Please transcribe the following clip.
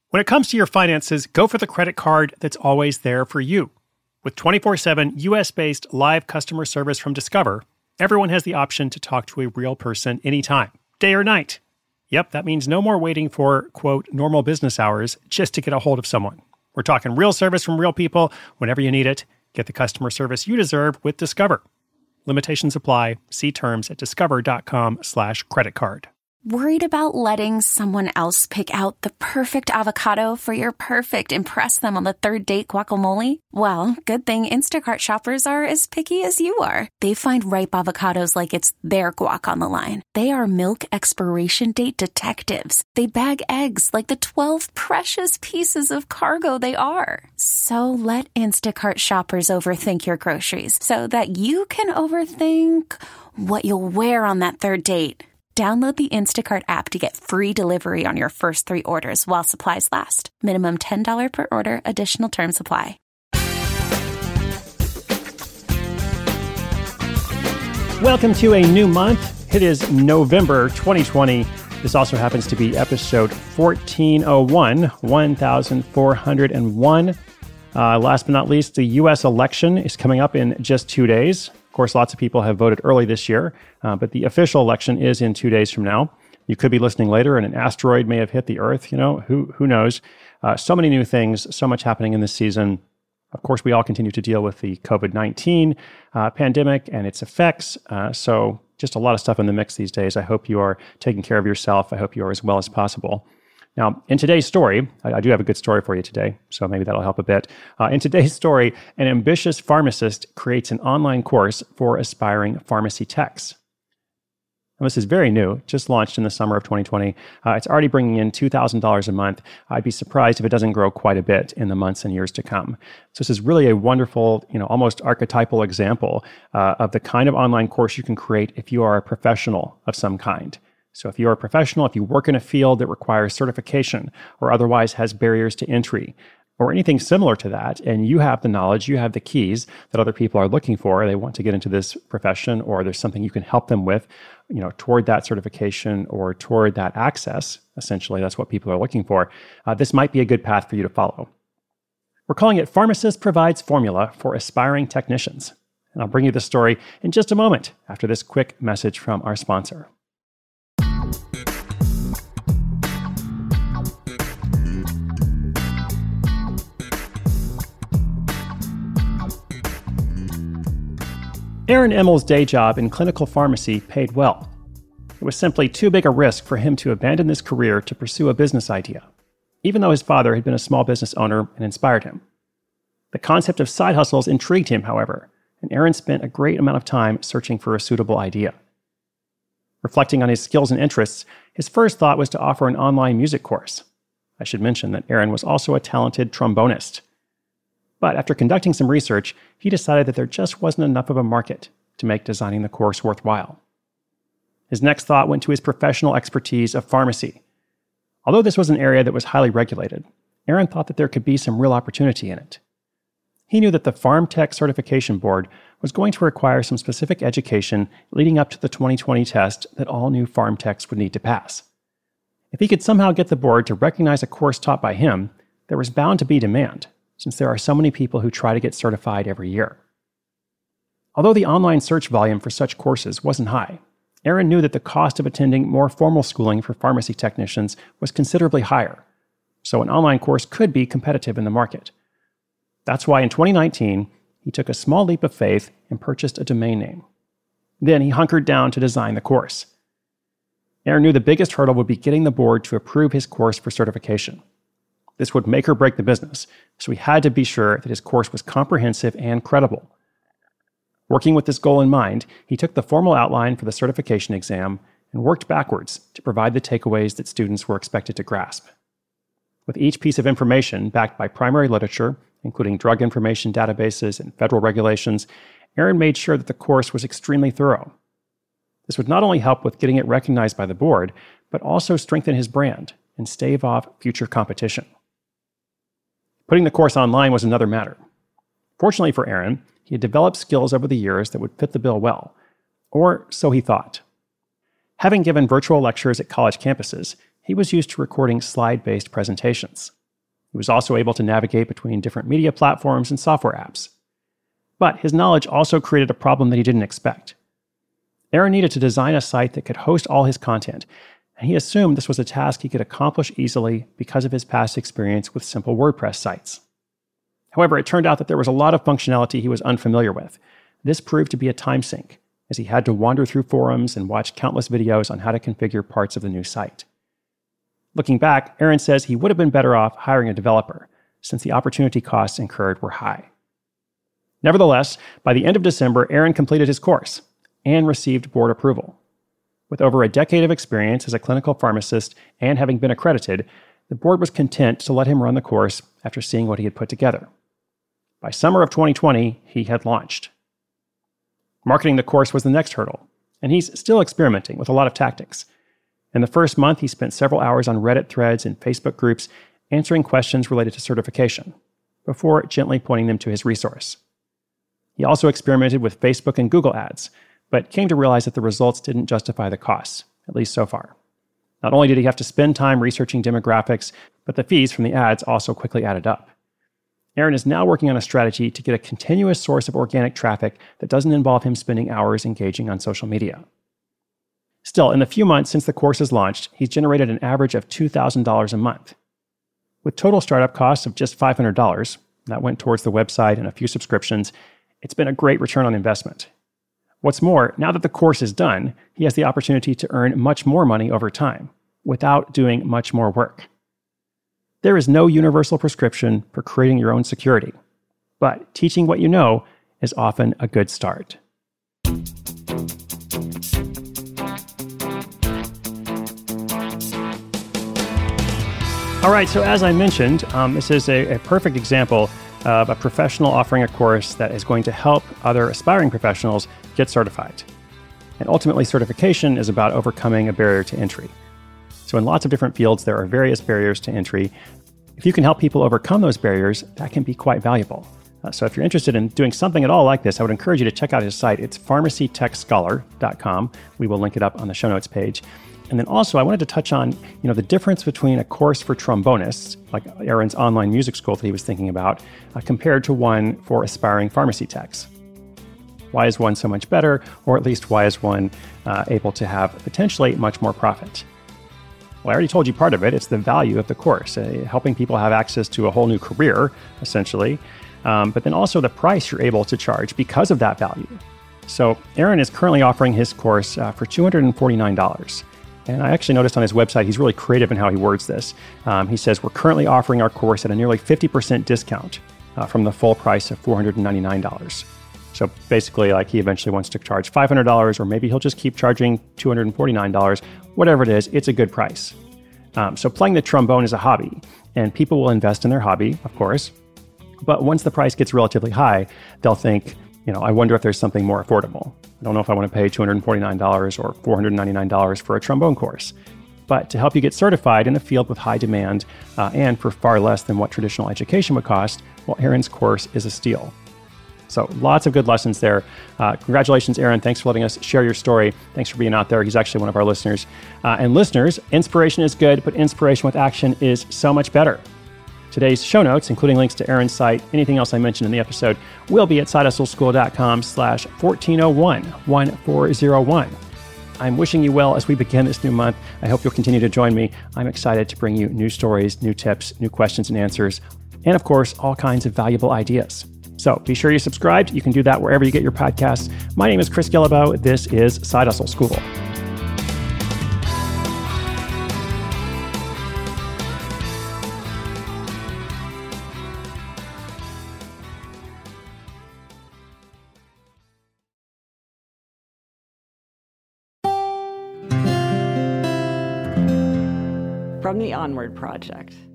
When it comes to your finances, go for the credit card that's always there for you. With 24/7 US-based live customer service from Discover, everyone has the option to talk to a real person anytime, day or night. Yep, that means no more waiting for, quote, normal business hours just to get a hold of someone. We're talking real service from real people whenever you need it. Get the customer service you deserve with Discover. Limitations apply. See terms at discover.com/creditcard. Worried about letting someone else pick out the perfect avocado for your perfect impress them on the third date guacamole? Well, good thing Instacart shoppers are as picky as you are. They find ripe avocados like it's their guac on the line. They are milk expiration date detectives. They bag eggs like the 12 precious pieces of cargo they are. So let Instacart shoppers overthink your groceries so that you can overthink what you'll wear on that third date. Download the Instacart app to get free delivery on your first 3 orders while supplies last. Minimum $10 per order. Additional terms apply. Welcome to a new month. It is November 2020. This also happens to be episode 1401, 1401. Last but not least, the U.S. election is coming up in just 2 days. Of course, lots of people have voted early this year, but the official election is in 2 days from now. You could be listening later and an asteroid may have hit the Earth. Who knows? So many new things, so much happening in this season. Of course, we all continue to deal with the COVID-19 pandemic and its effects. So just a lot of stuff in the mix these days. I hope you are taking care of yourself. I hope you are as well as possible. Now, in today's story, I do have a good story for you today, so maybe that'll help a bit. In today's story, an ambitious pharmacist creates an online course for aspiring pharmacy techs. Now, this is very new, just launched in the summer of 2020. It's already bringing in $2,000 a month. I'd be surprised if it doesn't grow quite a bit in the months and years to come. So this is really a wonderful, almost archetypal example of the kind of online course you can create if you are a professional of some kind. So if you're a professional, if you work in a field that requires certification or otherwise has barriers to entry or anything similar to that, and you have the knowledge, you have the keys that other people are looking for, they want to get into this profession, or there's something you can help them with, toward that certification or toward that access, essentially, that's what people are looking for, this might be a good path for you to follow. We're calling it Pharmacist Provides Formula for Aspiring Technicians. And I'll bring you the story in just a moment after this quick message from our sponsor. Aaron Emmel's day job in clinical pharmacy paid well. It was simply too big a risk for him to abandon this career to pursue a business idea, even though his father had been a small business owner and inspired him. The concept of side hustles intrigued him, however, and Aaron spent a great amount of time searching for a suitable idea. Reflecting on his skills and interests, his first thought was to offer an online music course. I should mention that Aaron was also a talented trombonist. But after conducting some research, he decided that there just wasn't enough of a market to make designing the course worthwhile. His next thought went to his professional expertise of pharmacy. Although this was an area that was highly regulated, Aaron thought that there could be some real opportunity in it. He knew that the PharmTech Certification Board was going to require some specific education leading up to the 2020 test that all new pharm techs would need to pass. If he could somehow get the board to recognize a course taught by him, there was bound to be demand, since there are so many people who try to get certified every year. Although the online search volume for such courses wasn't high, Aaron knew that the cost of attending more formal schooling for pharmacy technicians was considerably higher, so an online course could be competitive in the market. That's why in 2019, he took a small leap of faith and purchased a domain name. Then he hunkered down to design the course. Aaron knew the biggest hurdle would be getting the board to approve his course for certification. This would make or break the business, so he had to be sure that his course was comprehensive and credible. Working with this goal in mind, he took the formal outline for the certification exam and worked backwards to provide the takeaways that students were expected to grasp. With each piece of information backed by primary literature, including drug information databases and federal regulations, Aaron made sure that the course was extremely thorough. This would not only help with getting it recognized by the board, but also strengthen his brand and stave off future competition. Putting the course online was another matter. Fortunately for Aaron, he had developed skills over the years that would fit the bill well, or so he thought. Having given virtual lectures at college campuses, he was used to recording slide-based presentations. He was also able to navigate between different media platforms and software apps. But his knowledge also created a problem that he didn't expect. Aaron needed to design a site that could host all his content, and he assumed this was a task he could accomplish easily because of his past experience with simple WordPress sites. However, it turned out that there was a lot of functionality he was unfamiliar with. This proved to be a time sink, as he had to wander through forums and watch countless videos on how to configure parts of the new site. Looking back, Aaron says he would have been better off hiring a developer, since the opportunity costs incurred were high. Nevertheless, by the end of December, Aaron completed his course and received board approval. With over a decade of experience as a clinical pharmacist and having been accredited, the board was content to let him run the course after seeing what he had put together. By summer of 2020, he had launched. Marketing the course was the next hurdle, and he's still experimenting with a lot of tactics. In the first month, he spent several hours on Reddit threads and Facebook groups answering questions related to certification, before gently pointing them to his resource. He also experimented with Facebook and Google ads, but came to realize that the results didn't justify the costs, at least so far. Not only did he have to spend time researching demographics, but the fees from the ads also quickly added up. Aaron is now working on a strategy to get a continuous source of organic traffic that doesn't involve him spending hours engaging on social media. Still, in the few months since the course has launched, he's generated an average of $2,000 a month. With total startup costs of just $500, that went towards the website and a few subscriptions, it's been a great return on investment. What's more, now that the course is done, he has the opportunity to earn much more money over time, without doing much more work. There is no universal prescription for creating your own security, but teaching what you know is often a good start. All right, so as I mentioned, this is a perfect example of a professional offering a course that is going to help other aspiring professionals get certified. And ultimately, certification is about overcoming a barrier to entry. So in lots of different fields, there are various barriers to entry. If you can help people overcome those barriers, that can be quite valuable. So if you're interested in doing something at all like this, I would encourage you to check out his site. It's pharmacytechscholar.com. We will link it up on the show notes page. And then also, I wanted to touch on, the difference between a course for trombonists, like Aaron's online music school that he was thinking about, compared to one for aspiring pharmacy techs. Why is one so much better, or at least why is one able to have potentially much more profit? Well, I already told you part of it. It's the value of the course, helping people have access to a whole new career, essentially, but then also the price you're able to charge because of that value. So Aaron is currently offering his course for $249. And I actually noticed on his website, he's really creative in how he words this. He says, we're currently offering our course at a nearly 50% discount from the full price of $499. So basically, he eventually wants to charge $500, or maybe he'll just keep charging $249. Whatever it is, it's a good price. So playing the trombone is a hobby, and people will invest in their hobby, of course. But once the price gets relatively high, they'll think, I wonder if there's something more affordable. I don't know if I want to pay $249 or $499 for a trombone course. But to help you get certified in a field with high demand and for far less than what traditional education would cost, well, Aaron's course is a steal. So lots of good lessons there. Congratulations, Aaron. Thanks for letting us share your story. Thanks for being out there. He's actually one of our listeners. And listeners, inspiration is good, but inspiration with action is so much better. Today's show notes, including links to Aaron's site, anything else I mentioned in the episode, will be at sidehustleschool.com/1401. I'm wishing you well as we begin this new month. I hope you'll continue to join me. I'm excited to bring you new stories, new tips, new questions and answers, and of course, all kinds of valuable ideas. So be sure you're subscribed. You can do that wherever you get your podcasts. My name is Chris Guillebeau. This is Side Hustle School. From the Onward Project.